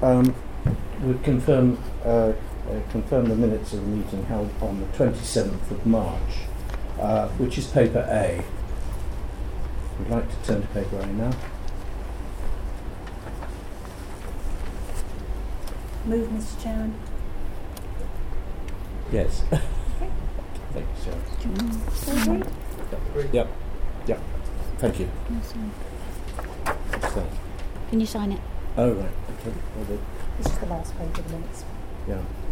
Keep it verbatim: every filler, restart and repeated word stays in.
um, we confirm uh, uh, confirm the minutes of the meeting held on the twenty-seventh of March, uh, which is paper A. We'd like to turn to paper A now. Move, Mister Chairman. Yes. Okay. Thank you, Sarah. Do you want to agree? Yep. Yep. Thank you. Can you sign? What's that? Can you sign it? Oh, right. Okay. Well, This is the last page of the minutes. yeah.